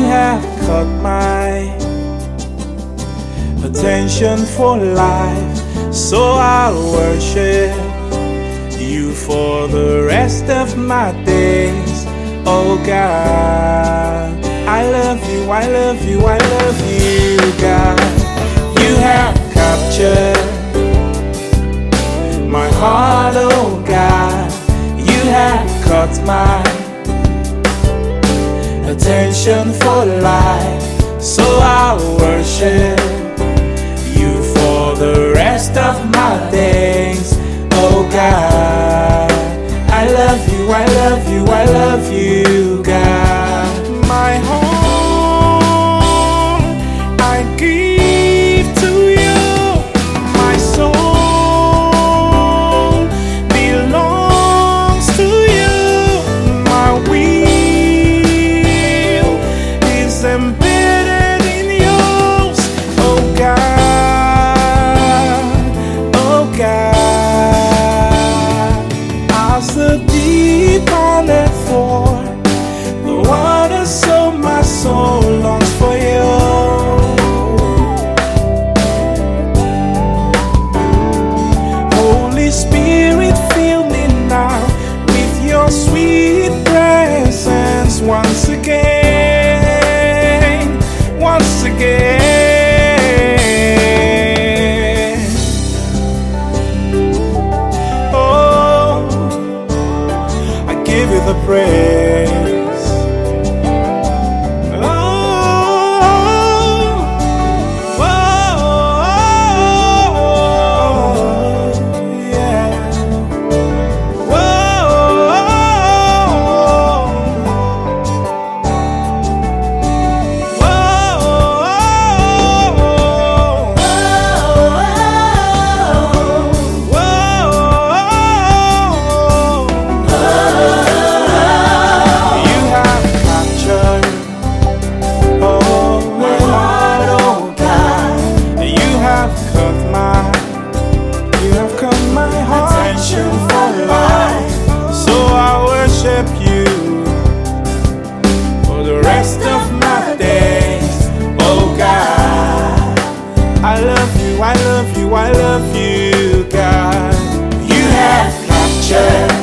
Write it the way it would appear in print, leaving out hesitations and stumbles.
have caught my attention for life, so I'll worship you for the rest of my days. Oh God, I love you, I love you, I love you, God. You have captured my heart, oh God. You have caught my attention for life, so I'll worship you for the rest of my days. Oh God, I love you, I love you, I love you, God. My heart I give to you, my soul belongs to you, my will is embedded in yours. Oh God, oh God, as the deep panted for the water, so my soul longs for you. Holy Spirit, fill me now with your sweet presence once again, once again. Oh, I give you the praise. Oh, oh, yeah. You have captured, oh my heart, oh God. You have caught my attention for life, so I worship you for the rest of my days. Oh God, I love you, I love you, I love you, God. You have captured